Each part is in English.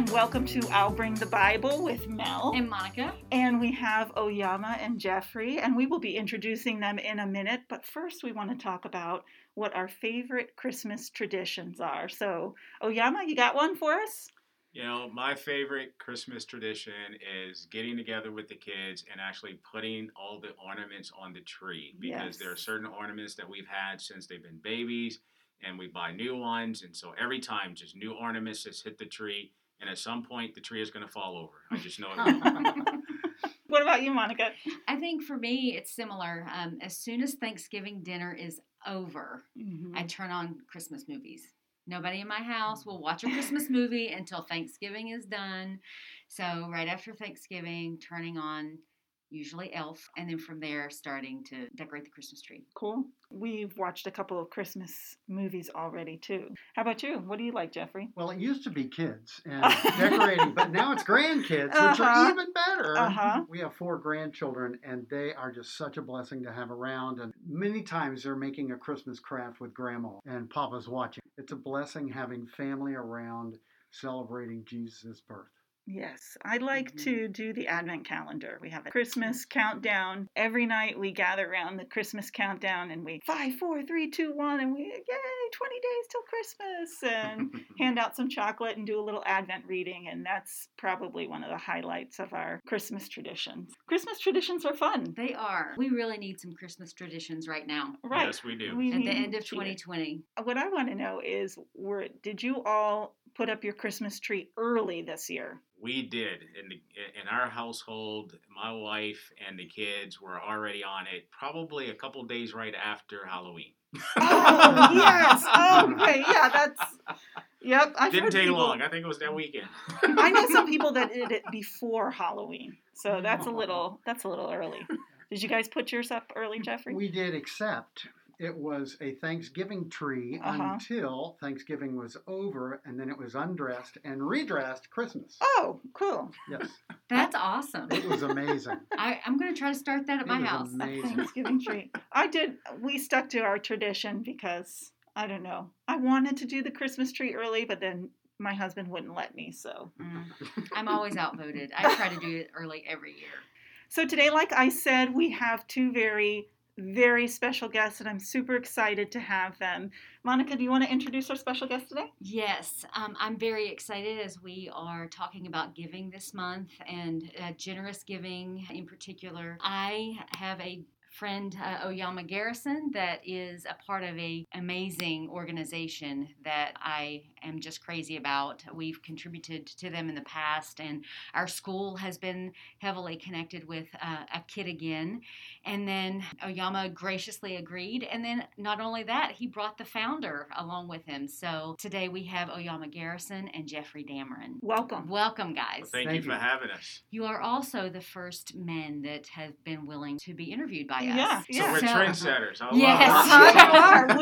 Welcome to I'll Bring the Bible with Mel and Monica. And we have Oyama and Jeffrey, and we will be introducing them in a minute. But first, we want to talk about what our favorite Christmas traditions are. So, Oyama, you got one for us? You know, my favorite Christmas tradition is getting together with the kids and actually putting all the ornaments on the tree, because there are certain ornaments that we've had since they've been babies, and we buy new ones. And so every time, just new ornaments just hit the tree, and at some point, the tree is going to fall over. I just know it will. What about you, Monica? I think for me, it's similar. As soon as Thanksgiving dinner is over, I turn on Christmas movies. Nobody in my house will watch a Christmas movie until Thanksgiving is done. So right after Thanksgiving, turning on usually Elf, and then from there starting to decorate the Christmas tree. Cool. We've watched a couple of Christmas movies already too. How about you? What do you like, Jeffrey? Well, it used to be kids and decorating, but now it's grandkids, which are even better. We have 4 grandchildren, and they are just such a blessing to have around. And many times they're making a Christmas craft with Grandma, and Papa's watching. It's a blessing having family around celebrating Jesus' birth. Yes, I like to do the Advent calendar. We have a Christmas countdown. Every night we gather around the Christmas countdown and we 5, 4, 3, 2, 1, and we, yay, 20 days till Christmas, and hand out some chocolate and do a little Advent reading. And that's probably one of the highlights of our Christmas traditions. Christmas traditions are fun. They are. We really need some Christmas traditions right now. Right. Yes, we do. At the end of 2020. What I want to know is, did you all put up your Christmas tree early this year? We did. In our household, my wife and the kids were already on it probably a couple days right after Halloween. Oh, yes. Okay, yeah, yep. Didn't take long. I think it was that weekend. I know some people that did it before Halloween, so that's a little early. Did you guys put yours up early, Jeffrey? We did, except it was a Thanksgiving tree until Thanksgiving was over, and then it was undressed and redressed Christmas. Oh, cool. Yes. That's awesome. It was amazing. I'm going to try to start that at my house. Amazing. Thanksgiving tree. We stuck to our tradition because, I don't know, I wanted to do the Christmas tree early, but then my husband wouldn't let me, so. I'm always outvoted. I try to do it early every year. So today, like I said, we have 2 very special guests, and I'm super excited to have them. Monica, do you want to introduce our special guest today? Yes, I'm very excited as we are talking about giving this month, and generous giving in particular. I have a friend, Oyama Garrison, that is a part of an amazing organization that I am just crazy about. We've contributed to them in the past, and our school has been heavily connected with A Kid Again. And then Oyama graciously agreed. And then not only that, he brought the founder along with him. So today we have Oyama Garrison and Jeffrey Dameron. Welcome. Welcome, guys. Well, thank you for having us. You are also the first men that have been willing to be interviewed by us. Yeah. So we're trendsetters. Yes.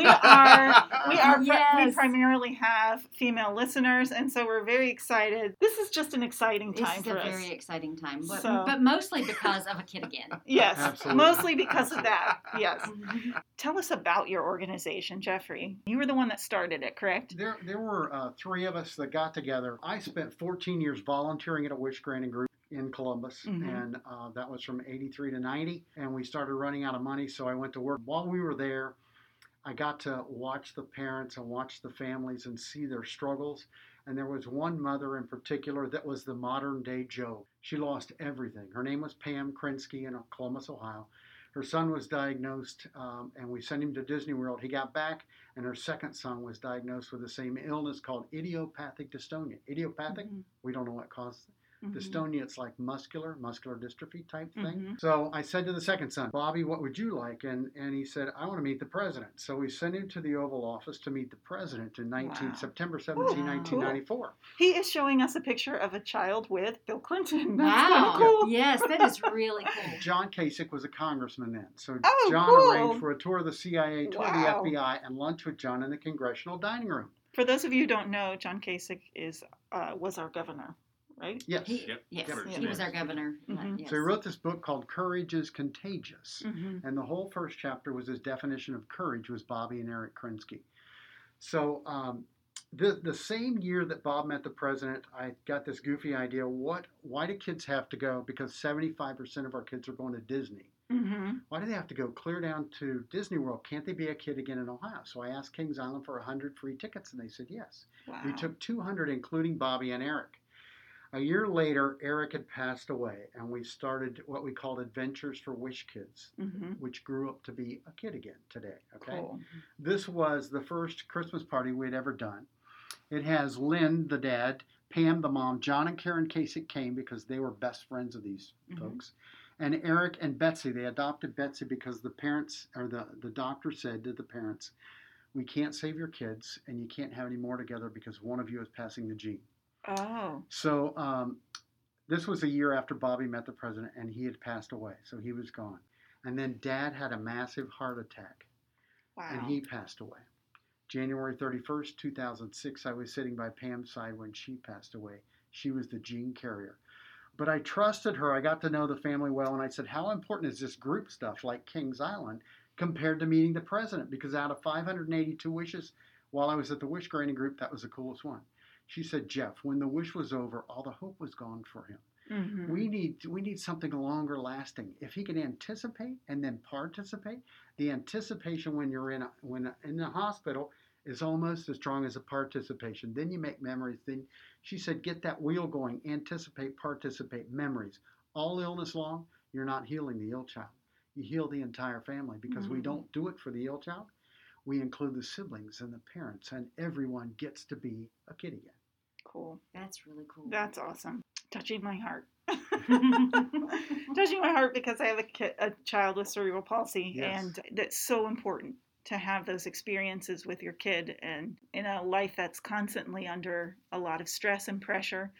We primarily have female listeners, and so we're very excited. This is just an exciting time for us. It's a very exciting time, So- but mostly because of A Kid Again. Yes, Absolutely. mostly because of that. Yes. Tell us about your organization, Jeffrey. You were the one that started it, correct? There were 3 of us that got together. I spent 14 years volunteering at a Wish Granting Group in Columbus, and that was from 83 to 90, and we started running out of money, so I went to work. While we were there, I got to watch the parents and watch the families and see their struggles, and there was one mother in particular that was the modern day Job. She lost everything. Her name was Pam Krinsky in Columbus, Ohio. Her son was diagnosed, and we sent him to Disney World. He got back, and her second son was diagnosed with the same illness called idiopathic dystonia. Idiopathic, we don't know what causes it. Dystonia, it's like muscular dystrophy type thing. So I said to the second son, Bobby, what would you like? And he said, I want to meet the president. So we sent him to the Oval Office to meet the president in September 17, 1994. He is showing us a picture of a child with Bill Clinton. That's Wow. kinda cool. Yes, that is really cool. John Kasich was a congressman then. So Oh, John cool. arranged for a tour of the CIA, tour of the FBI, and lunch with John in the congressional dining room. For those of you who don't know, John Kasich was our governor, right? Yes. He was our governor. Yes. So he wrote this book called Courage is Contagious. And the whole first chapter was his definition of courage was Bobby and Eric Krinsky. So the same year that Bob met the president, I got this goofy idea. Why do kids have to go? Because 75% of our kids are going to Disney. Mm-hmm. Why do they have to go clear down to Disney World? Can't they be a kid again in Ohio? So I asked Kings Island for 100 free tickets, and they said yes. Wow. We took 200, including Bobby and Eric. A year later, Eric had passed away, and we started what we called Adventures for Wish Kids, Mm-hmm. which grew up to be a kid again today. Okay, Cool. this was the first Christmas party we had ever done. It has Lynn, the dad, Pam, the mom, John and Karen Kasich came because they were best friends of these folks, and Eric and Betsy. They adopted Betsy because the parents or the doctor said to the parents, "We can't save your kids, and you can't have any more together because one of you is passing the gene." Oh. So this was a year after Bobby met the president, and he had passed away, so he was gone. And then Dad had a massive heart attack, Wow. and he passed away. January 31st, 2006, I was sitting by Pam's side when she passed away. She was the gene carrier. But I trusted her. I got to know the family well, and I said, how important is this group stuff like Kings Island compared to meeting the president? Because out of 582 wishes, while I was at the wish granting group, that was the coolest one. She said, Jeff, when the wish was over, all the hope was gone for him. Mm-hmm. We need something longer lasting. If he can anticipate and then participate, the anticipation when you're in the hospital is almost as strong as a participation. Then you make memories. Then she said, get that wheel going. Anticipate, participate, memories. All illness long, you're not healing the ill child. You heal the entire family because we don't do it for the ill child. We include the siblings and the parents, and everyone gets to be a kid again. Cool. That's really cool. That's awesome. Touching my heart. Touching my heart because I have a child with cerebral palsy, Yes. and that's so important to have those experiences with your kid, and in a life that's constantly under a lot of stress and pressure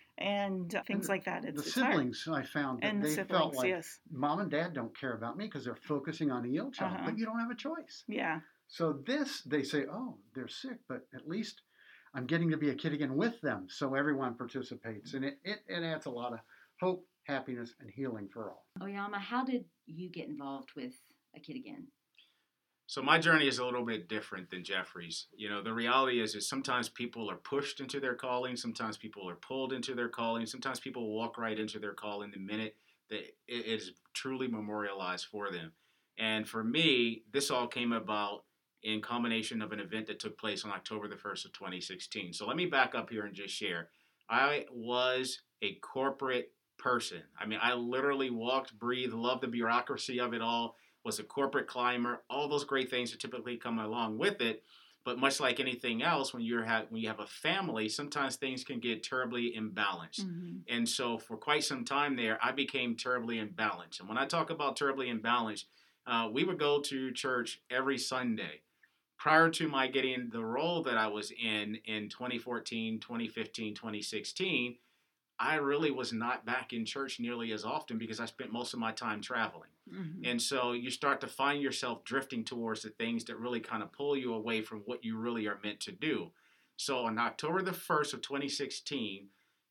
and things like that. The it's hard. siblings, I found that And the they siblings, felt like yes. mom and dad don't care about me because they're focusing on the ill child, but you don't have a choice. Yeah. So they say, oh, they're sick, but at least I'm getting to be a kid again with them. So everyone participates, and it adds a lot of hope, happiness, and healing for all. Oyama, how did you get involved with A Kid Again? So my journey is a little bit different than Jeffrey's. You know, the reality is sometimes people are pushed into their calling. Sometimes people are pulled into their calling. Sometimes people walk right into their calling the minute that it is truly memorialized for them. And for me, this all came about in combination of an event that took place on October the 1st of 2016. So let me back up here and just share. I was a corporate person. I mean, I literally walked, breathed, loved the bureaucracy of it all, was a corporate climber, all those great things that typically come along with it. But much like anything else, when you have a family, sometimes things can get terribly imbalanced. Mm-hmm. And so for quite some time there, I became terribly imbalanced. And when I talk about terribly imbalanced, we would go to church every Sunday. Prior to my getting the role that I was in 2014, 2015, 2016, I really was not back in church nearly as often because I spent most of my time traveling. Mm-hmm. And so you start to find yourself drifting towards the things that really kind of pull you away from what you really are meant to do. So on October the 1st of 2016,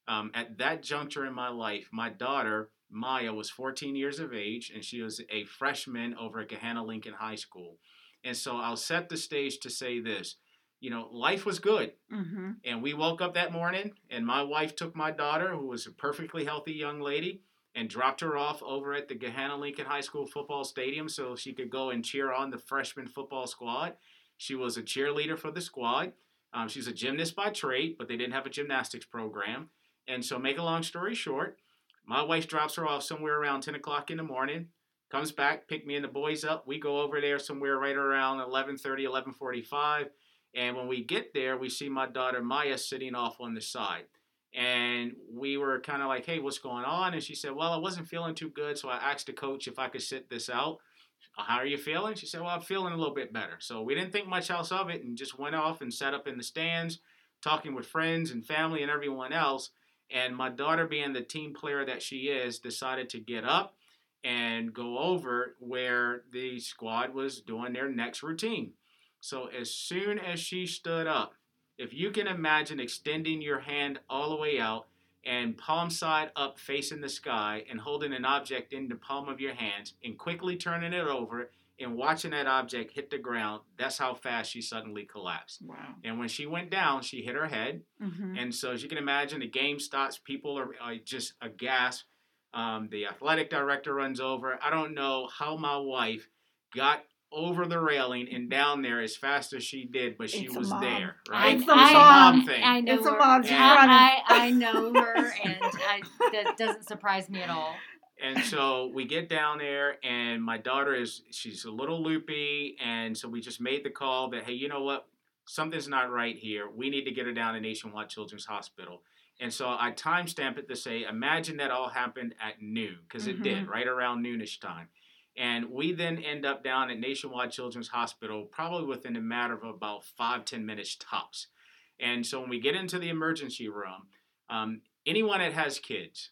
at that juncture in my life, my daughter, Maya, was 14 years of age, and she was a freshman over at Gahanna Lincoln High School. And so I'll set the stage to say this. You know, life was good. Mm-hmm. And we woke up that morning, and my wife took my daughter, who was a perfectly healthy young lady, and dropped her off over at the Gahanna Lincoln High School football stadium so she could go and cheer on the freshman football squad. She was a cheerleader for the squad. She's a gymnast by trade, but they didn't have a gymnastics program. And so make a long story short, my wife drops her off somewhere around 10 o'clock in the morning, comes back, pick me and the boys up. We go over there somewhere right around 11:30, 11:45. And when we get there, we see my daughter Maya sitting off on the side. And we were kind of like, hey, what's going on? And she said, well, I wasn't feeling too good, so I asked the coach if I could sit this out. How are you feeling? She said, well, I'm feeling a little bit better. So we didn't think much else of it and just went off and sat up in the stands, talking with friends and family and everyone else. And my daughter, being the team player that she is, decided to get up and go over where the squad was doing their next routine. So as soon as she stood up, if you can imagine extending your hand all the way out and palm side up facing the sky and holding an object in the palm of your hands and quickly turning it over and watching that object hit the ground, that's how fast she suddenly collapsed. Wow. And when she went down, she hit her head. Mm-hmm. And so as you can imagine, the game stops. People are just aghast. The athletic director runs over. I don't know how my wife got over the railing and down there as fast as she did, but she It's a was mom. there, right? It's It's a a mom. mom thing. I know It's a her. mom. She's And- running. I know her, and that doesn't surprise me at all. And so we get down there, and my daughter she's a little loopy, and so we just made the call that, hey, you know what? Something's not right here. We need to get her down to Nationwide Children's Hospital. And so I timestamped it to say, imagine that all happened at noon, because it did, right around noonish time. And we then end up down at Nationwide Children's Hospital, probably within a matter of about 5-10 minutes tops. And so when we get into the emergency room, anyone that has kids,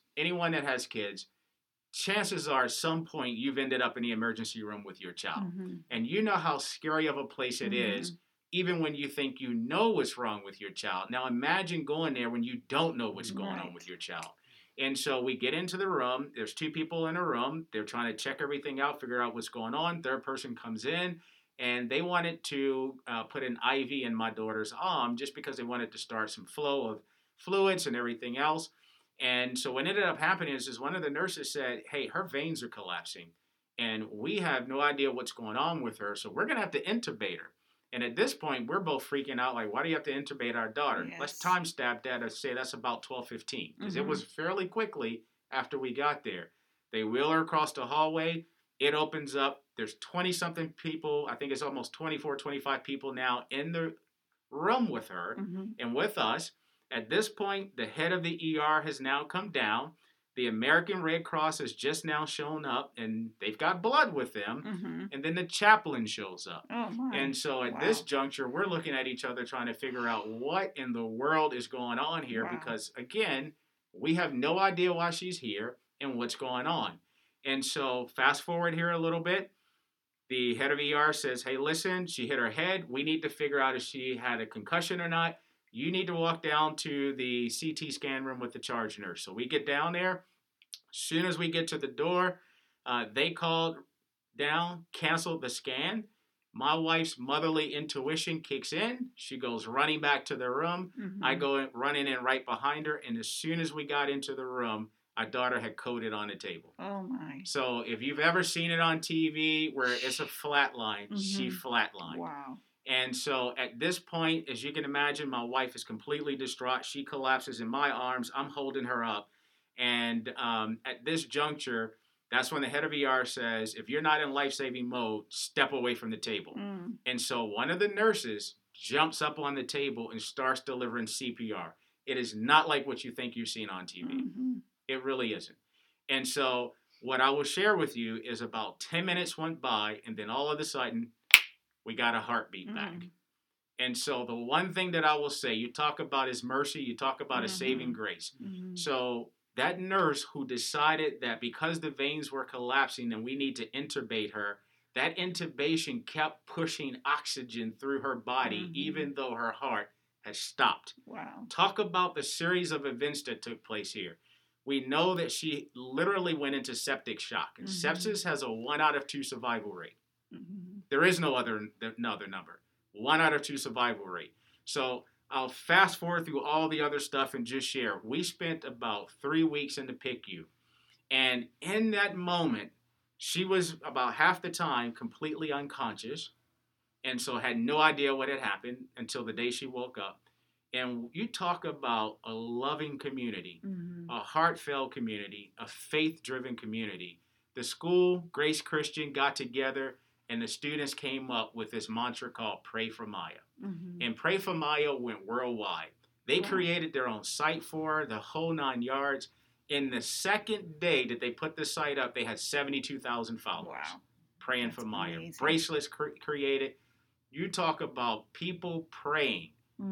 chances are at some point you've ended up in the emergency room with your child. Mm-hmm. And you know how scary of a place it is, even when you think you know what's wrong with your child. Now imagine going there when you don't know what's going on with your child. And so we get into the room. There's 2 people in a room. They're trying to check everything out, figure out what's going on. Third person comes in, and they wanted to put an IV in my daughter's arm just because they wanted to start some flow of fluids and everything else. And so what ended up happening is one of the nurses said, hey, her veins are collapsing, and we have no idea what's going on with her, so we're going to have to intubate her. And at this point, we're both freaking out, like, why do you have to intubate our daughter? Yes. Let's time stamp that and say that's about 12:15, because it was fairly quickly after we got there. They wheel her across the hallway. It opens up. There's 20-something people. I think it's almost 24, 25 people now in the room with her and with us. At this point, the head of the ER has now come down. The American Red Cross has just now shown up, and they've got blood with them. And then the chaplain shows up. Oh, my. And so at this juncture, we're looking at each other trying to figure out what in the world is going on here because, again, we have no idea why she's here and what's going on. And so fast forward here a little bit. The head of ER says, hey, listen, she hit her head. We need to figure out if she had a concussion or not. You need to walk down to the CT scan room with the charge nurse. So we get down there. As soon as we get to the door, they called down, canceled the scan. My wife's motherly intuition kicks in. She goes running back to the room. I go running in right behind her. And as soon as we got into the room, our daughter had coded on the table. Oh, my. So if you've ever seen it on TV where it's a flat line, she flatlined. Wow. And so at this point, as you can imagine, my wife is completely distraught. She collapses in my arms. I'm holding her up. And at this juncture, that's when the head of ER says, if you're not in life-saving mode, step away from the table. And so one of the nurses jumps up on the table and starts delivering CPR. It is not like what you think you've seen on TV. It really isn't. And so what I will share with you is about 10 minutes went by, and then all of a sudden, we got a heartbeat back. And so the one thing that I will say, you talk about His mercy, you talk about His saving grace. So that nurse who decided that because the veins were collapsing and we need to intubate her, that intubation kept pushing oxygen through her body, even though her heart had stopped. Wow. Talk about the series of events that took place here. We know that she literally went into septic shock. And sepsis has a 1 out of 2 survival rate. There is no other number. 1 out of 2 survival rate. So I'll fast forward through all the other stuff and just share. We spent about 3 weeks in the PICU. And in that moment, she was about half the time completely unconscious. And so had no idea what had happened until the day she woke up. And you talk about a loving community, a heartfelt community, a faith-driven community. The school, Grace Christian, got together, and the students came up with this mantra called Pray for Maya. And Pray for Maya went worldwide. They created their own site for her, the whole 9 yards. In the second day that they put the site up, they had 72,000 followers. Wow. Praying That's for Maya. amazing. Bracelets created. You talk about people praying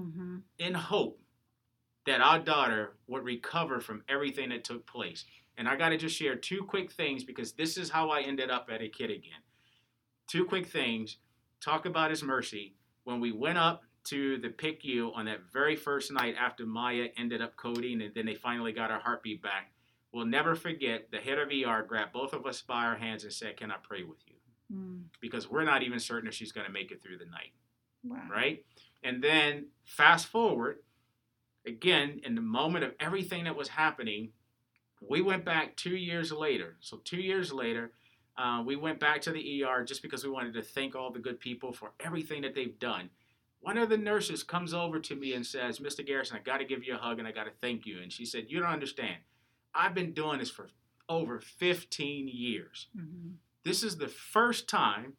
in hope that our daughter would recover from everything that took place. And I got to just share 2 quick things because this is how I ended up at a kid again. 2 quick things. Talk about His mercy. When we went up to the PICU on that very first night after Maya ended up coding and then they finally got her heartbeat back, we'll never forget the head of ER grabbed both of us by our hands and said, can I pray with you? because we're not even certain if she's going to make it through the night. Wow. Right? And then fast forward, again, in the moment of everything that was happening, we went back 2 years later. So 2 years later, we went back to the ER just because we wanted to thank all the good people for everything that they've done. One of the nurses comes over to me and says, Mr. Garrison, I got to give you a hug and I got to thank you. And she said, you don't understand. I've been doing this for over 15 years. Mm-hmm. This is the first time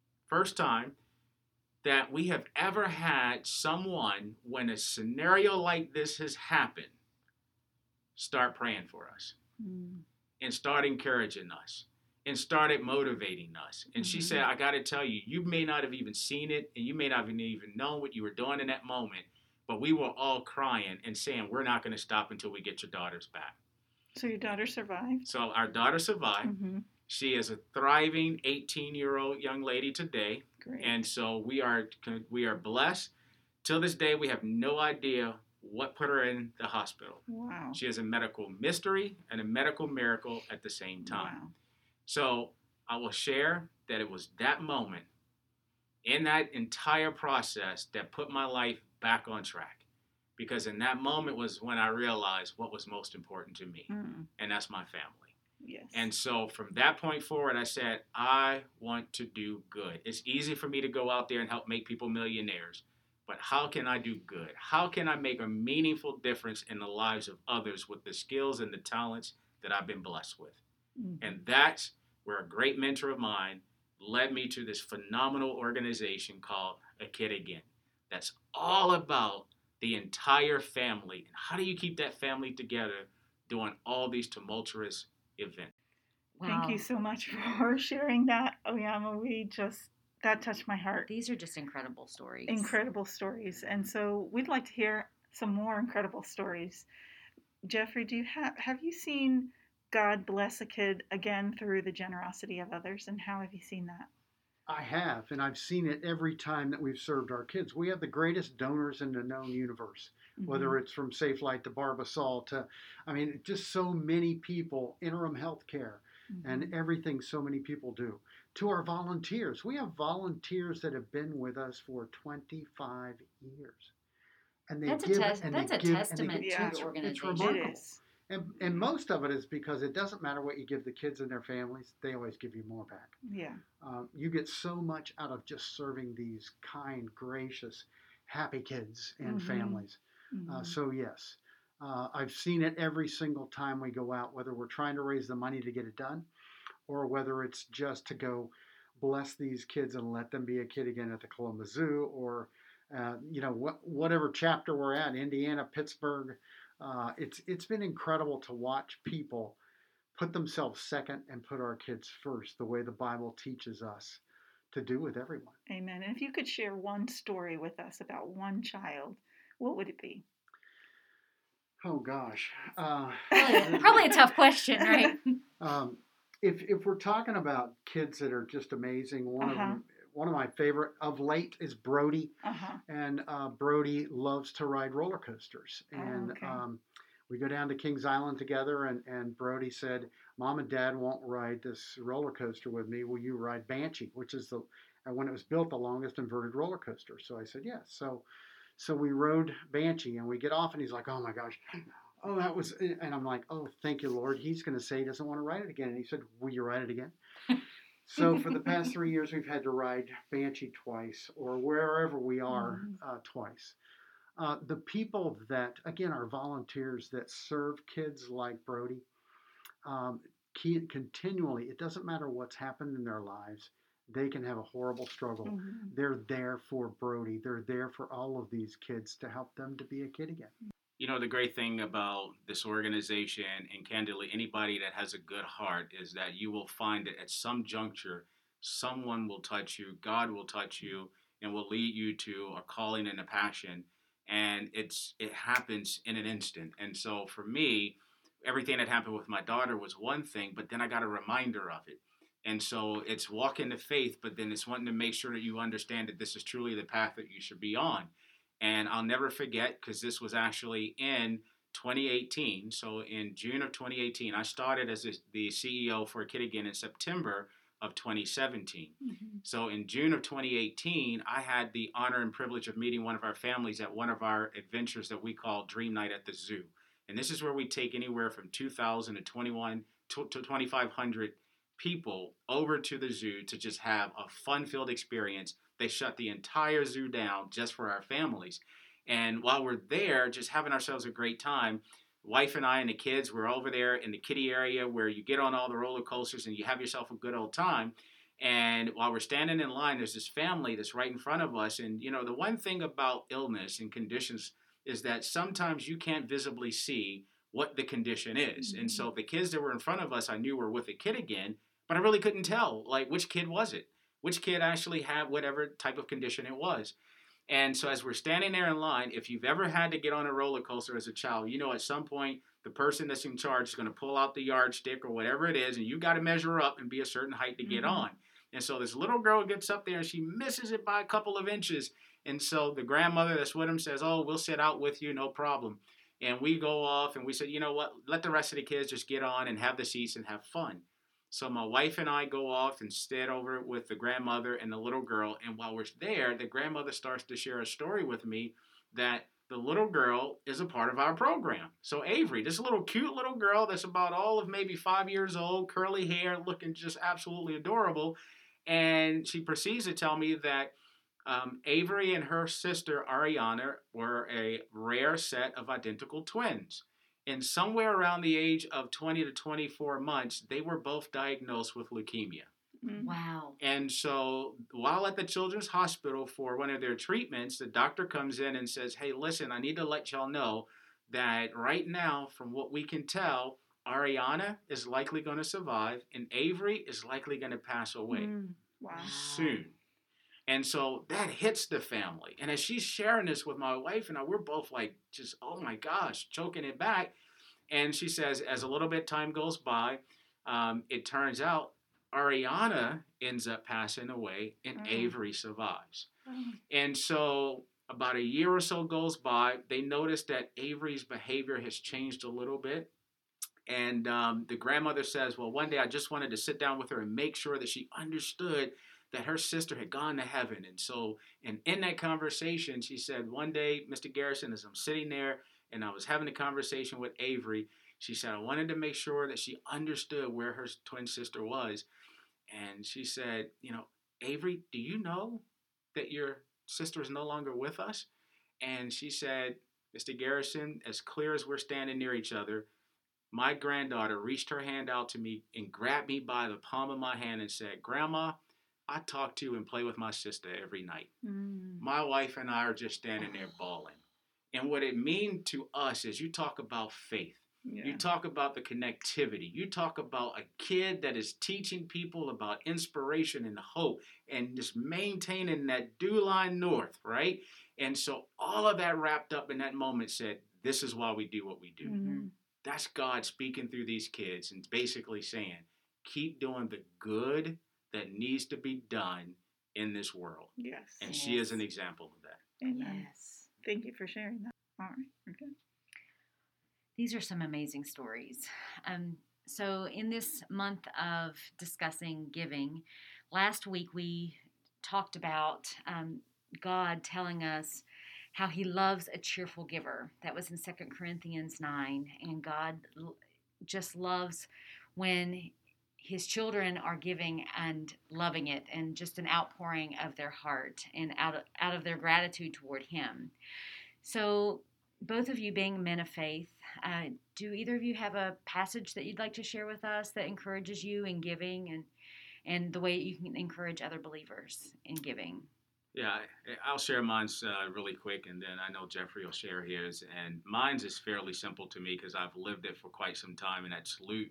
that we have ever had someone, when a scenario like this has happened, start praying for us and start encouraging us and started motivating us. And she said, I got to tell you, you may not have even seen it and you may not have even known what you were doing in that moment, but we were all crying and saying, we're not going to stop until we get your daughters back. So your daughter survived? So our daughter survived. Mm-hmm. She is a thriving 18-year-old young lady today. Great. And so we are blessed. Till this day, we have no idea what put her in the hospital. Wow. She is a medical mystery and a medical miracle at the same time. Wow. So I will share that it was that moment in that entire process that put my life back on track. Because in that moment was when I realized what was most important to me, and that's my family. Yes. And so from that point forward, I said, I want to do good. It's easy for me to go out there and help make people millionaires, but how can I do good? How can I make a meaningful difference in the lives of others with the skills and the talents that I've been blessed with? And that's where a great mentor of mine led me to this phenomenal organization called A Kid Again. That's all about the entire family. And how do you keep that family together during all these tumultuous event? Wow. Thank you so much for sharing that, Oyama. That touched my heart. These are just incredible stories. Incredible stories. And so we'd like to hear some more incredible stories. Jeffrey, have you seen God bless a kid again through the generosity of others? And how have you seen that? I have, and I've seen it every time that we've served our kids. We have the greatest donors in the known universe, whether it's from Safe Light to Barbasol to, just so many people, interim health care, and everything so many people do. To our volunteers. We have volunteers that have been with us for 25 years. And that's a testament to the organization. It's remarkable. And most of it is because it doesn't matter what you give the kids and their families, they always give you more back. Yeah. You get so much out of just serving these kind, gracious, happy kids and families. So yes, I've seen it every single time we go out, whether we're trying to raise the money to get it done, or whether it's just to go bless these kids and let them be a kid again at the Columbus Zoo, or whatever chapter we're at, Indiana, Pittsburgh. It's been incredible to watch people put themselves second and put our kids first, the way the Bible teaches us to do with everyone. Amen. And if you could share one story with us about one child, what would it be? Oh gosh, probably a tough question, right? If we're talking about kids that are just amazing, one of my favorite of late is Brody, and Brody loves to ride roller coasters, and we go down to Kings Island together, and Brody said, Mom and Dad won't ride this roller coaster with me. Will you ride Banshee, which is when it was built, the longest inverted roller coaster? So I said yes. So we rode Banshee, and we get off, and he's like, oh my gosh, oh that was, and I'm like, oh thank you Lord. He's going to say he doesn't want to ride it again, and he said, will you ride it again? So for the past 3 years, we've had to ride Banshee twice, or wherever we are twice. The people that, again, are volunteers that serve kids like Brody, continually, it doesn't matter what's happened in their lives, they can have a horrible struggle. They're there for Brody. They're there for all of these kids to help them to be a kid again. You know, the great thing about this organization, and candidly anybody that has a good heart, is that you will find that at some juncture, someone will touch you, God will touch you, and will lead you to a calling and a passion. And it happens in an instant. And so for me, everything that happened with my daughter was one thing, but then I got a reminder of it. And so it's walking the faith, but then it's wanting to make sure that you understand that this is truly the path that you should be on. And I'll never forget, because this was actually in 2018. So in June of 2018, I started as the CEO for A Kid Again in September of 2017. Mm-hmm. So in June of 2018, I had the honor and privilege of meeting one of our families at one of our adventures that we call Dream Night at the Zoo. And this is where we take anywhere from 2,000 to 2,500 people over to the zoo to just have a fun-filled experience. They shut the entire zoo down just for our families. And while we're there, just having ourselves a great time, wife and I and the kids were over there in the kiddie area where you get on all the roller coasters and you have yourself a good old time. And while we're standing in line, there's this family that's right in front of us. And, you know, the one thing about illness and conditions is that sometimes you can't visibly see what the condition is. Mm-hmm. And so the kids that were in front of us, I knew were with a kid again, but I really couldn't tell, like, which kid was it? Which kid actually had whatever type of condition it was. And so as we're standing there in line, if you've ever had to get on a roller coaster as a child, you know at some point the person that's in charge is going to pull out the yardstick or whatever it is, and you got to measure up and be a certain height to get on. And so this little girl gets up there and she misses it by a couple of inches. And so the grandmother that's with him says, "Oh, we'll sit out with you, no problem." And we go off and we said, "You know what, let the rest of the kids just get on and have the seats and have fun." So my wife and I go off and sit over with the grandmother and the little girl. And while we're there, the grandmother starts to share a story with me that the little girl is a part of our program. So Avery, this little cute little girl that's about all of maybe 5 years old, curly hair, looking just absolutely adorable. And she proceeds to tell me that Avery and her sister Ariana were a rare set of identical twins. And somewhere around the age of 20 to 24 months, they were both diagnosed with leukemia. Mm-hmm. Wow. And so while at the Children's Hospital for one of their treatments, the doctor comes in and says, "Hey, listen, I need to let y'all know that right now, from what we can tell, Ariana is likely going to survive and Avery is likely going to pass away Wow. soon." And so that hits the family. And as she's sharing this with my wife and I, we're both like, just, oh my gosh, choking it back. And she says, as a little bit time goes by, it turns out Ariana ends up passing away and Avery survives. And so about a year or so goes by, they notice that Avery's behavior has changed a little bit. And the grandmother says, well, one day I just wanted to sit down with her and make sure that she understood that her sister had gone to heaven. And so, and in that conversation, she said, one day, Mr. Garrison, as I'm sitting there and I was having a conversation with Avery, she said, I wanted to make sure that she understood where her twin sister was. And she said, you know, Avery, do you know that your sister is no longer with us? And she said, Mr. Garrison, as clear as we're standing near each other, my granddaughter reached her hand out to me and grabbed me by the palm of my hand and said, Grandma, I talk to and play with my sister every night. My wife and I are just standing there bawling. And what it means to us is you talk about faith. Yeah. You talk about the connectivity. You talk about a kid that is teaching people about inspiration and hope and just maintaining that due line north, right? And so all of that wrapped up in that moment said, this is why we do what we do. Mm-hmm. That's God speaking through these kids and basically saying, keep doing the good that needs to be done in this world. Yes. And she is an example of that. Amen. Yes. Thank you for sharing that. All right. Okay. These are some amazing stories. So in this month of discussing giving, last week we talked about God telling us how he loves a cheerful giver. That was in 2 Corinthians 9. And God just loves when his children are giving and loving it and just an outpouring of their heart and out of their gratitude toward him. So both of you being men of faith, do either of you have a passage that you'd like to share with us that encourages you in giving and the way you can encourage other believers in giving? Yeah, I'll share mine's really quick, and then I know Jeffrey will share his. And mine's is fairly simple to me because I've lived it for quite some time, and that's Luke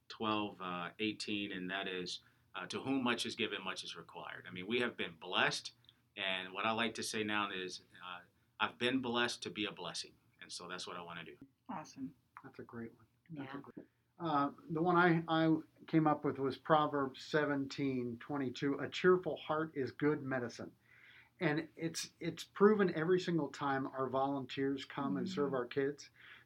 12:18, and that is, to whom much is given, much is required. I mean, we have been blessed, and what I like to say now is, I've been blessed to be a blessing, and so that's what I want to do. Awesome. That's a great one. Yeah. The one I came up with was Proverbs 17:22. A cheerful heart is good medicine. And it's proven every single time our volunteers come and serve our kids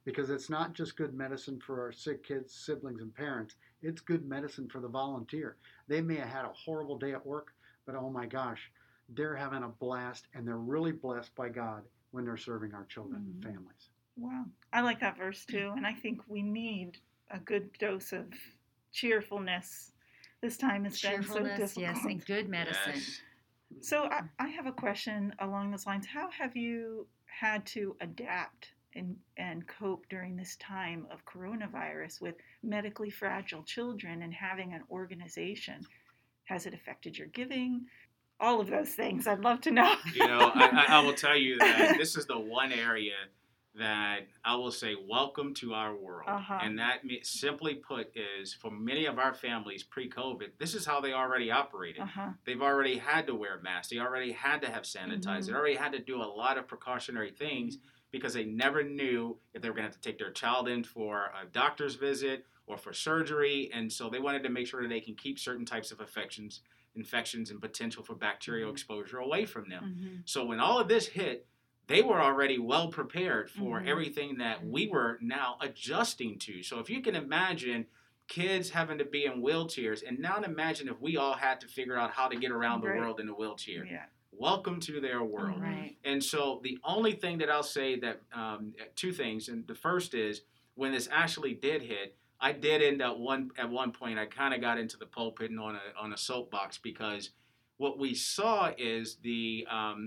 because it's not just good medicine for our sick kids, siblings, and parents. It's good medicine for the volunteer. They may have had a horrible day at work, but oh my gosh, they're having a blast, and they're really blessed by God when they're serving our children and families. Wow. I like that verse too, and I think we need a good dose of cheerfulness. This time has been so difficult. Yes, and good medicine. Yes. So I have a question along those lines. How have you had to adapt and cope during this time of coronavirus with medically fragile children and having an organization? Has it affected your giving? All of those things. I'd love to know. I will tell you that this is the one area that I will say, welcome to our world. And that simply put is, for many of our families pre-COVID, this is how they already operated. They've already had to wear masks. They already had to have sanitizer. They already had to do a lot of precautionary things because they never knew if they were going to have to take their child in for a doctor's visit or for surgery. And so they wanted to make sure that they can keep certain types of infections and potential for bacterial exposure away from them. So when all of this hit, they were already well prepared for everything that we were now adjusting to. So if you can imagine kids having to be in wheelchairs, and now imagine if we all had to figure out how to get around the world in a wheelchair. Welcome to their world. And so the only thing that I'll say that, two things, and the first is, when this actually did hit, I did end up at one point, I kind of got into the pulpit and on a soapbox, because what we saw is the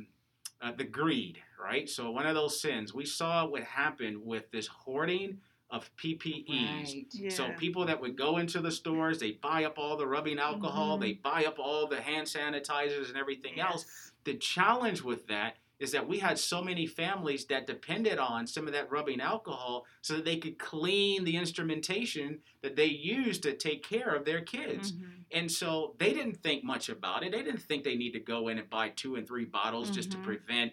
greed, right? So one of those sins, we saw what happened with this hoarding of PPEs. So people that would go into the stores, they buy up all the rubbing alcohol, they buy up all the hand sanitizers and everything else. The challenge with that is that we had so many families that depended on some of that rubbing alcohol so that they could clean the instrumentation that they used to take care of their kids. And so they didn't think much about it. They didn't think they need to go in and buy 2 and 3 bottles just to prevent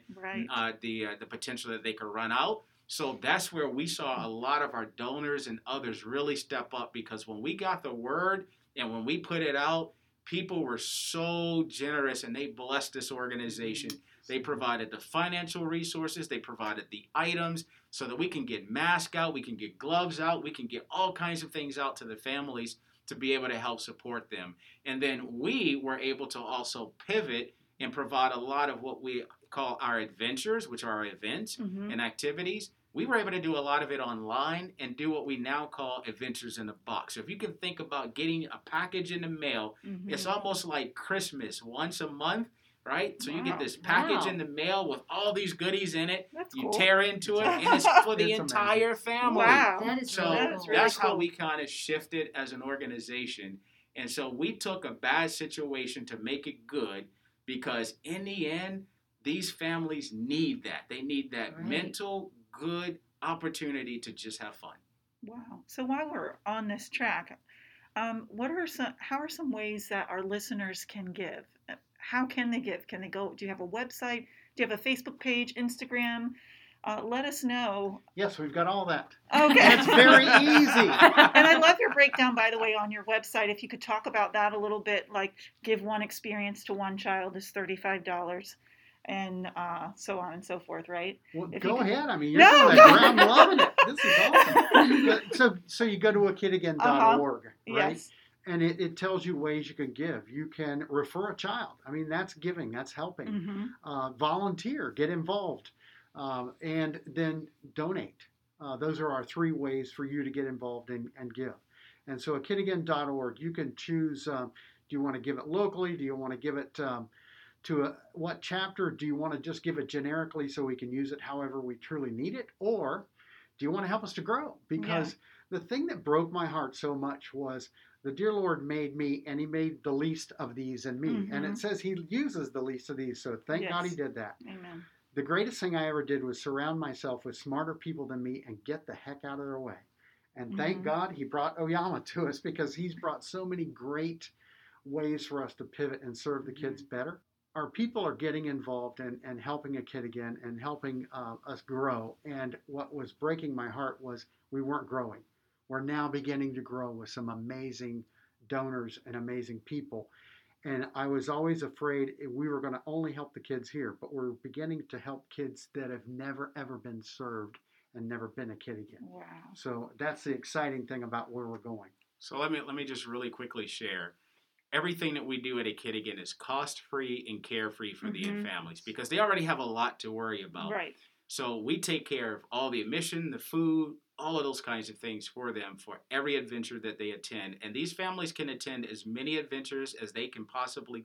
the potential that they could run out. So that's where we saw a lot of our donors and others really step up, because when we got the word and when we put it out, people were so generous and they blessed this organization. They provided the financial resources, they provided the items so that we can get masks out, we can get gloves out, we can get all kinds of things out to the families to be able to help support them. And then we were able to also pivot and provide a lot of what we call our adventures, which are our events and activities. We were able to do a lot of it online and do what we now call adventures in a box. So if you can think about getting a package in the mail, it's almost like Christmas once a month, right? So you get this package in the mail with all these goodies in it. You tear into it, and it's for the entire family. That is so really cool. That's how we kind of shifted as an organization. And so we took a bad situation to make it good, because in the end, these families need that. They need that mental good opportunity to just have fun. Wow. So while we're on this track, how are some ways that our listeners can give? How can they give? Can they go? Do you have a website? Do you have a Facebook page, Instagram? Let us know. Yes, we've got all that. Okay. It's very easy. And I love your breakdown, by the way, on your website. If you could talk about that a little bit, like give one experience to one child is $35. And so on and so forth, right? Well, go ahead. I mean, you're doing that. I'm loving it. This is awesome. So you go to akidagain.org, right? Yes. And it tells you ways you can give. You can refer a child. I mean, that's giving. That's helping. Volunteer. Get involved. And then donate. Those are our 3 ways for you to get involved and give. And so akidagain.org, you can choose, do you want to give it locally? Do you want to give it what chapter? Do you want to just give it generically so we can use it however we truly need it? Or do you want to help us to grow? Because the thing that broke my heart so much was the dear Lord made me, and he made the least of these in me. And it says he uses the least of these. So thank God he did that. Amen. The greatest thing I ever did was surround myself with smarter people than me and get the heck out of their way. And thank God he brought Oyama to us, because he's brought so many great ways for us to pivot and serve the kids better. Our people are getting involved and helping A Kid Again and helping us grow. And what was breaking my heart was we weren't growing. We're now beginning to grow with some amazing donors and amazing people. And I was always afraid we were going to only help the kids here, but we're beginning to help kids that have never, ever been served and never been a kid again. Wow. So that's the exciting thing about where we're going. So let me just really quickly share. Everything that we do at A Kid Again is cost-free and carefree for the families because they already have a lot to worry about. Right. So we take care of all the admission, the food, all of those kinds of things for them for every adventure that they attend. And these families can attend as many adventures as they can possibly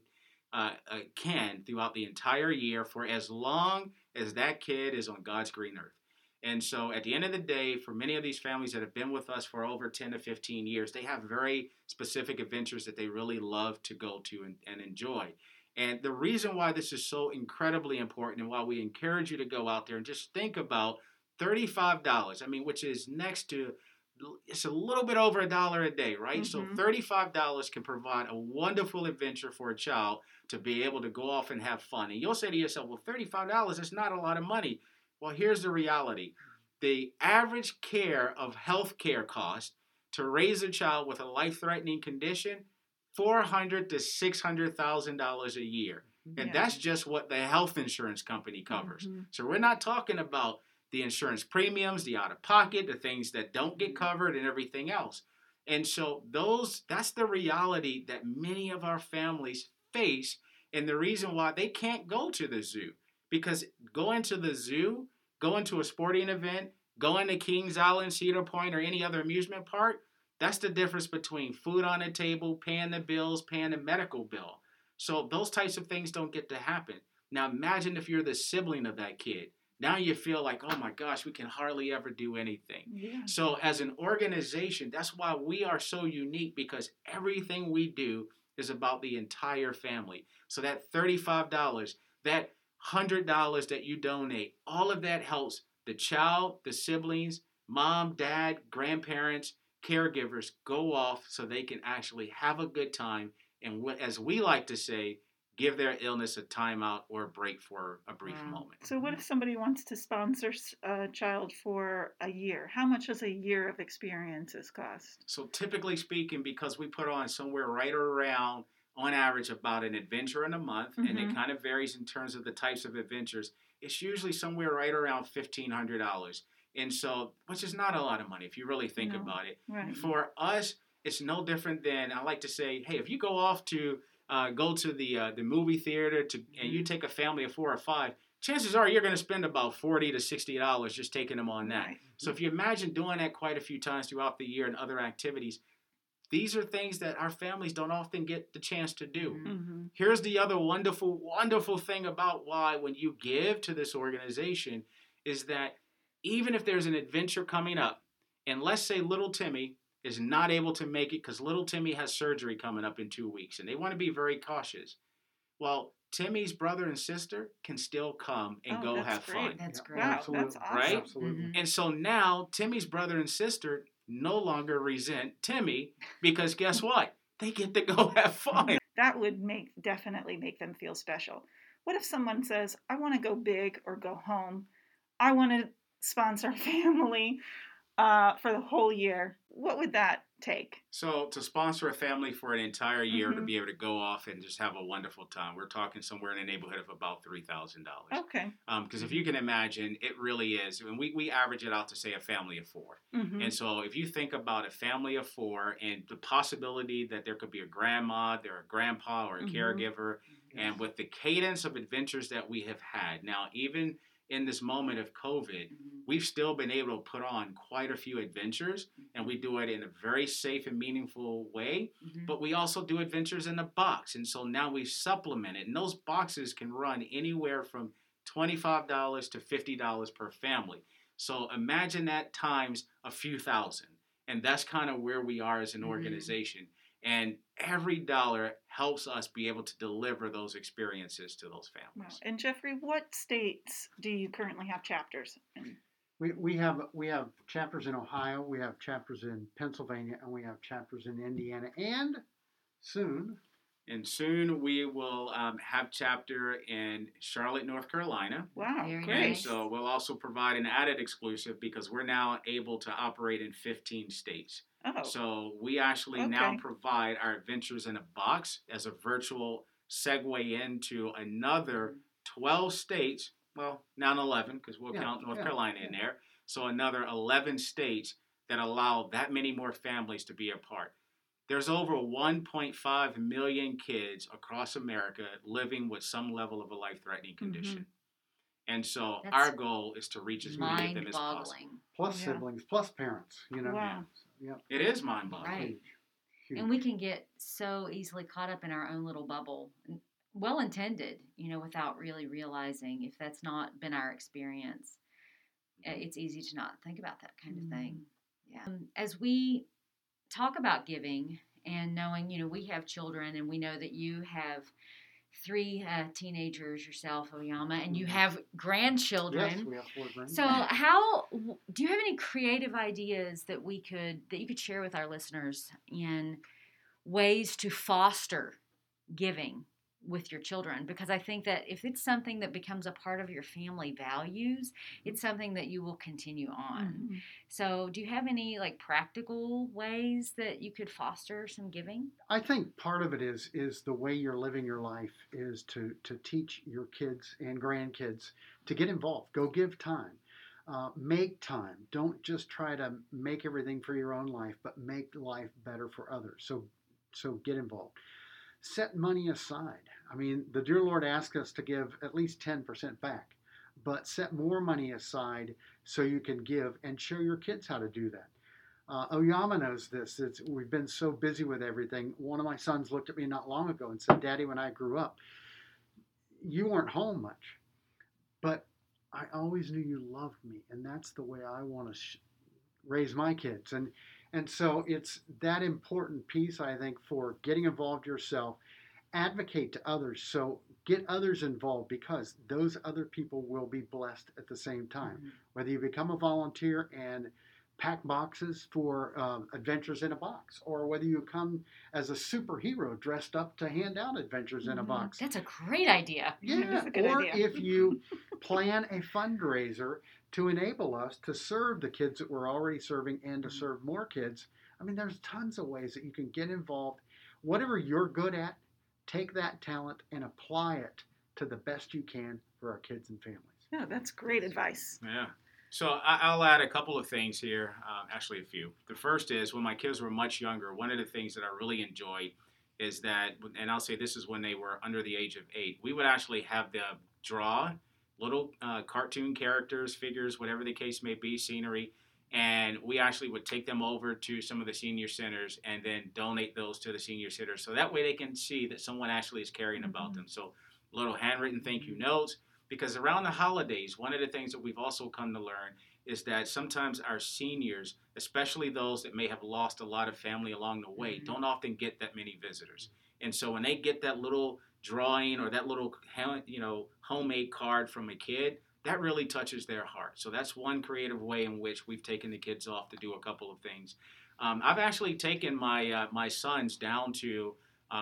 can throughout the entire year for as long as that kid is on God's green earth. And so at the end of the day, for many of these families that have been with us for over 10 to 15 years, they have very specific adventures that they really love to go to and enjoy. And the reason why this is so incredibly important and why we encourage you to go out there and just think about $35, which is next to, it's a little bit over $1 a day, right? So $35 can provide a wonderful adventure for a child to be able to go off and have fun. And you'll say to yourself, well, $35 is not a lot of money. Well, here's the reality. The average care of health care cost to raise a child with a life-threatening condition, $400,000 to $600,000 a year. And that's just what the health insurance company covers. So we're not talking about the insurance premiums, the out-of-pocket, the things that don't get covered and everything else. And so that's the reality that many of our families face, and the reason why they can't go to the zoo. Because going to the zoo, going to a sporting event, going to Kings Island, Cedar Point, or any other amusement park, that's the difference between food on the table, paying the bills, paying the medical bill. So those types of things don't get to happen. Now imagine if you're the sibling of that kid. Now you feel like, oh my gosh, we can hardly ever do anything. Yeah. So as an organization, that's why we are so unique, because everything we do is about the entire family. So that $35, that $100 that you donate, all of that helps the child, the siblings, mom, dad, grandparents, caregivers go off so they can actually have a good time. And as we like to say, give their illness a timeout or a break for a brief moment. So what if somebody wants to sponsor a child for a year? How much does a year of experiences cost? So typically speaking, because we put on somewhere right around, on average, about an adventure in a month, and it kind of varies in terms of the types of adventures, it's usually somewhere right around $1,500. And so, which is not a lot of money if you really think about it. Right. For us, it's no different than, I like to say, hey, if you go off to go to the movie theater and you take a family of 4 or 5, chances are you're going to spend about $40 to $60 just taking them on that. Right. So if you imagine doing that quite a few times throughout the year and other activities, these are things that our families don't often get the chance to do. Here's the other wonderful, wonderful thing about why when you give to this organization is that even if there's an adventure coming up, and let's say little Timmy is not able to make it because little Timmy has surgery coming up in 2 weeks, and they want to be very cautious. Well, Timmy's brother and sister can still come and go have fun. That's great. Wow, Absolutely. that's awesome. Right? Absolutely. And so now Timmy's brother and sister no longer resent Timmy because guess what? They get to go have fun. That would definitely make them feel special. What if someone says, I want to go big or go home. I want to sponsor a family for the whole year. What would that take? So to sponsor a family for an entire year to be able to go off and just have a wonderful time, we're talking somewhere in the neighborhood of about $3,000. Okay. Because if you can imagine, it really is. And we average it out to say a family of 4. And so if you think about a family of 4 and the possibility that there could be a grandma, there a grandpa, or a caregiver, and with the cadence of adventures that we have had, now even in this moment of COVID, we've still been able to put on quite a few adventures, and we do it in a very safe and meaningful way, but we also do adventures in a box. And so now we supplement it, and those boxes can run anywhere from $25 to $50 per family. So imagine that times a few thousand, and that's kind of where we are as an organization. And every dollar helps us be able to deliver those experiences to those families. Wow. And Jeffrey, what states do you currently have chapters in? We have chapters in Ohio, we have chapters in Pennsylvania, and we have chapters in Indiana, and soon we will have chapter in Charlotte, North Carolina. Wow, Very great. And so we'll also provide an added exclusive because we're now able to operate in 15 states. Oh. So we actually now provide our Adventures in a Box as a virtual segue into another 12 states. Well, now 11 because we'll count North Carolina in there. So another 11 states that allow that many more families to be a part. There's over 1.5 million kids across America living with some level of a life-threatening condition. And so our goal is to reach as many of them as possible. Plus siblings, plus parents, Wow. Yeah. It is mind-boggling. Right. Huge. And we can get so easily caught up in our own little bubble, well-intended, without really realizing if that's not been our experience. It's easy to not think about that kind of thing. Yeah. As we talk about giving and knowing, we have children and we know that you have 3 teenagers yourself, Oyama, and you have grandchildren. Yes, we have 4 grandchildren. So how do you have any creative ideas that you could share with our listeners in ways to foster giving with your children? Because I think that if it's something that becomes a part of your family values, it's something that you will continue on. Mm-hmm. So do you have any practical ways that you could foster some giving? I think part of it is the way you're living your life is to teach your kids and grandkids to get involved. Go give time. Make time. Don't just try to make everything for your own life, but make life better for others. So get involved. Set money aside. I mean, the dear Lord asks us to give at least 10% back, but set more money aside so you can give and show your kids how to do that. Oyama knows this. We've been so busy with everything. One of my sons looked at me not long ago and said, "Daddy, when I grew up, you weren't home much, but I always knew you loved me, and that's the way I want to raise my kids." And so it's that important piece, I think, for getting involved yourself. Advocate to others. So get others involved because those other people will be blessed at the same time. Mm-hmm. Whether you become a volunteer and pack boxes for Adventures in a Box, or whether you come as a superhero dressed up to hand out Adventures in a Box. That's a great idea. Yeah, or if you plan a fundraiser to enable us to serve the kids that we're already serving and to serve more kids. I mean, there's tons of ways that you can get involved. Whatever you're good at, take that talent and apply it to the best you can for our kids and families. Yeah, that's great advice. Yeah. So I'll add a couple of things here, actually a few. The first is when my kids were much younger, one of the things that I really enjoyed is that, and I'll say this is when they were under the age of 8, we would actually have them draw little cartoon characters, figures, whatever the case may be, scenery, and we actually would take them over to some of the senior centers and then donate those to the senior centers. So that way they can see that someone actually is caring about them. So little handwritten thank you notes, because around the holidays, one of the things that we've also come to learn is that sometimes our seniors, especially those that may have lost a lot of family along the way, don't often get that many visitors. And so when they get that little drawing or that little, homemade card from a kid, that really touches their heart. So that's one creative way in which we've taken the kids off to do a couple of things. I've actually taken my sons down to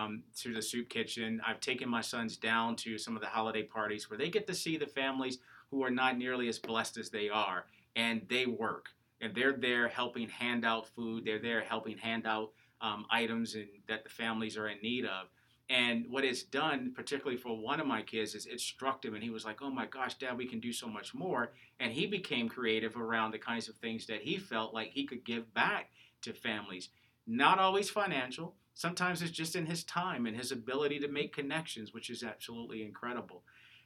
the soup kitchen. I've taken my sons down to some of the holiday parties where they get to see the families who are not nearly as blessed as they are, and they work. And they're there helping hand out food. They're there helping hand out items that the families are in need of. And what it's done, particularly for one of my kids, is it struck him, and he was like, "Oh my gosh, Dad, we can do so much more." And he became creative around the kinds of things that he felt like he could give back to families. Not always financial. Sometimes it's just in his time and his ability to make connections, which is absolutely incredible.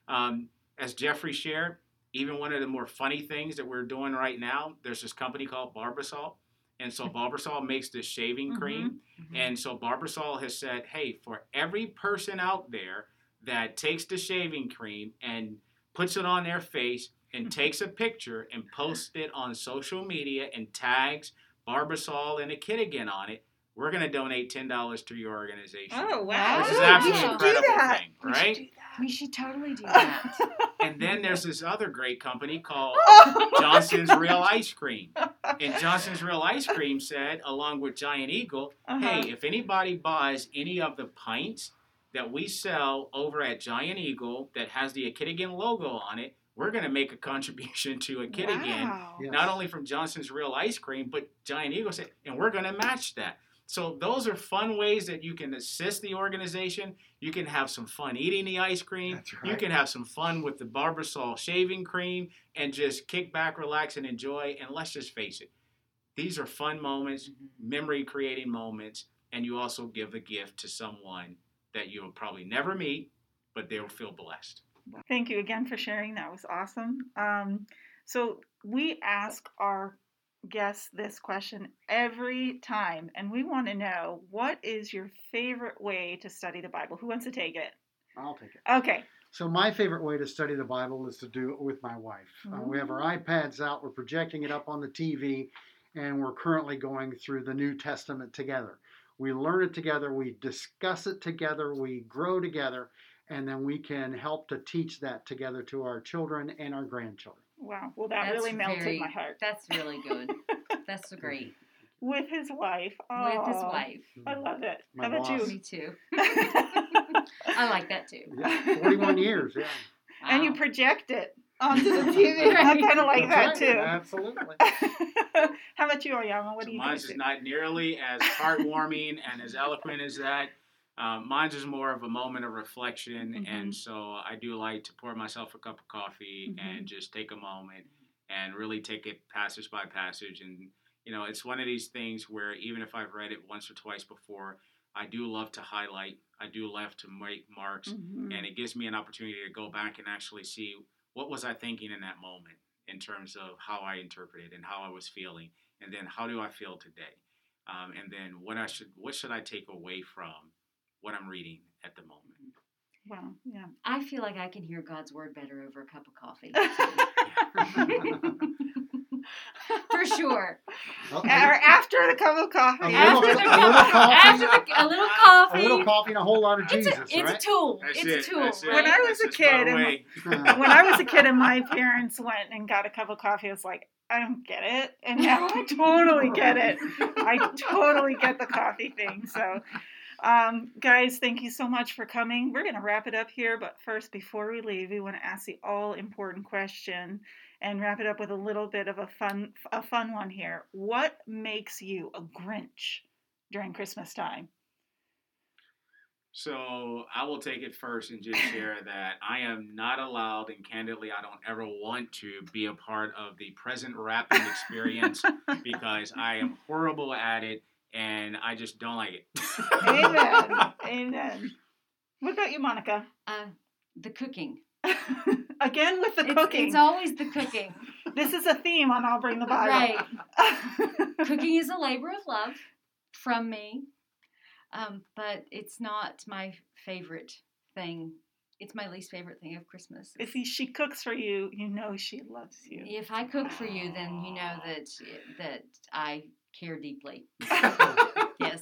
As Jeffrey shared, even one of the more funny things that we're doing right now, there's this company called Barbasol. And so Barbasol makes this shaving cream. Mm-hmm. And so Barbasol has said, hey, for every person out there that takes the shaving cream and puts it on their face and takes a picture and posts it on social media and tags Barbasol and a kid again on it, we're going to donate $10 to your organization. Oh, wow. Which is absolutely incredible thing, right? We should totally do that. And then there's this other great company called Johnson's Real Ice Cream. And Johnson's Real Ice Cream said, along with Giant Eagle, hey, if anybody buys any of the pints that we sell over at Giant Eagle that has the Akitigan logo on it, we're going to make a contribution to Akitigan, not only from Johnson's Real Ice Cream, but Giant Eagle said, and we're going to match that. So those are fun ways that you can assist the organization. You can have some fun eating the ice cream. That's right. You can have some fun with the Barbasol shaving cream and just kick back, relax, and enjoy. And let's just face it, these are fun moments, memory-creating moments, and you also give a gift to someone that you'll probably never meet, but they'll feel blessed. Thank you again for sharing. That was awesome. So we ask our guests this question every time, and we want to know, what is your favorite way to study the Bible? Who wants to take it? I'll take it. Okay. So my favorite way to study the Bible is to do it with my wife. We have our iPads out. We're projecting it up on the TV, and we're currently going through the New Testament together. We learn it together. We discuss it together. We grow together, and then we can help to teach that together to our children and our grandchildren. Wow. Well, that really melted my heart. That's really good. That's great. With his wife. With his wife. I love it. My How about boss. you? Me too. I like that too. Yeah, 41 years, yeah. Wow. And you project it onto the TV. I kind of like that That's right. too. Absolutely. How about you, Oyama? What So do you mine's think? is not nearly as heartwarming and as eloquent as that. Mine's is more of a moment of reflection, and so I do like to pour myself a cup of coffee and just take a moment and really take it passage by passage. And, you know, it's one of these things where even if I've read it once or twice before, I do love to highlight. I do love to make marks, and it gives me an opportunity to go back and actually see what was I thinking in that moment in terms of how I interpreted and how I was feeling, and then how do I feel today, and then what should I take away from what I'm reading at the moment. Wow, yeah. I feel like I can hear God's word better over a cup of coffee. For sure. Or after the cup of coffee. A little coffee. A little coffee and a whole lot of It's Jesus, a right? tool. That's It's it, a tool. that's it. When I was a That's just kid, my way. when I was a kid and my parents went and got a cup of coffee, I was like, I don't get it. And now I totally get it. I totally get the coffee thing. So, guys, thank you so much for coming. We're going to wrap it up here. But first, before we leave, we want to ask the all-important question and wrap it up with a little bit of a fun one here. What makes you a Grinch during Christmas time? So I will take it first and just share that I am not allowed, and candidly, I don't ever want to be a part of the present wrapping experience because I am horrible at it and I just don't like it. Amen. Amen. What about you, Monica? The cooking. Again with the cooking. It's always the cooking. This is a theme on I'll Bring the Bible. Right. Cooking is a labor of love from me. But it's not my favorite thing. It's my least favorite thing of Christmas. If she cooks for you, you know she loves you. If I cook for you, then you know that I care deeply. Yes.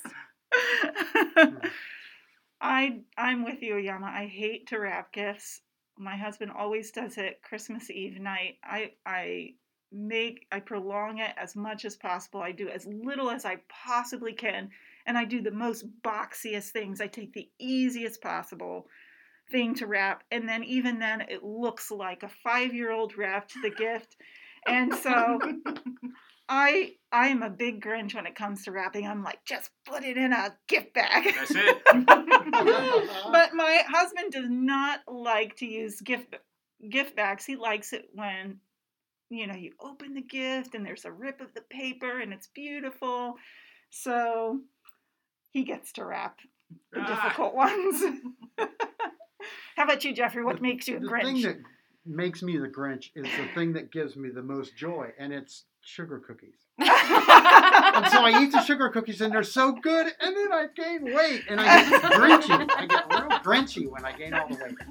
I'm with you, Oyama. I hate to wrap gifts. My husband always does it Christmas Eve night. I prolong it as much as possible. I do as little as I possibly can. And I do the most boxiest things. I take the easiest possible thing to wrap. And then even then, it looks like a 5-year-old wrapped the gift. And so I am a big Grinch when it comes to wrapping. I'm like, just put it in a gift bag. That's it. But my husband does not like to use gift bags. He likes it when, you know, you open the gift and there's a rip of the paper and it's beautiful. So he gets to wrap the difficult ones. How about you, Jeffrey? What makes you a Grinch? The thing that makes me the Grinch is the thing that gives me the most joy, and it's sugar cookies. And so I eat the sugar cookies, and they're so good, and then I gain weight, and I get Grinchy. I get real Grinchy when I gain all the weight.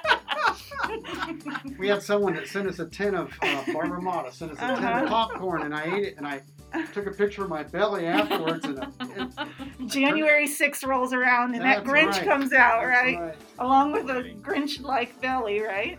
We had someone that sent us a tin of Barbara Mata, sent us a tin of popcorn, and I ate it, and I took a picture of my belly afterwards. And January 6th rolls around, and that Grinch comes out, right? Along with a Grinch-like belly, right?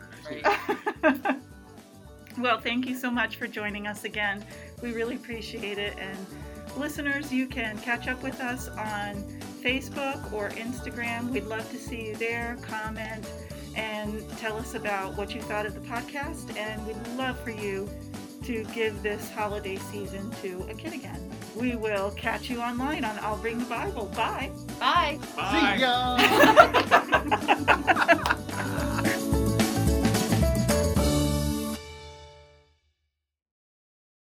Well, thank you so much for joining us again. We really appreciate it. And listeners, you can catch up with us on Facebook or Instagram. We'd love to see you there. Comment and tell us about what you thought of the podcast. And we'd love for you to give this holiday season to a kid again. We will catch you online on I'll Bring the Bible. Bye. Bye. Bye. See ya!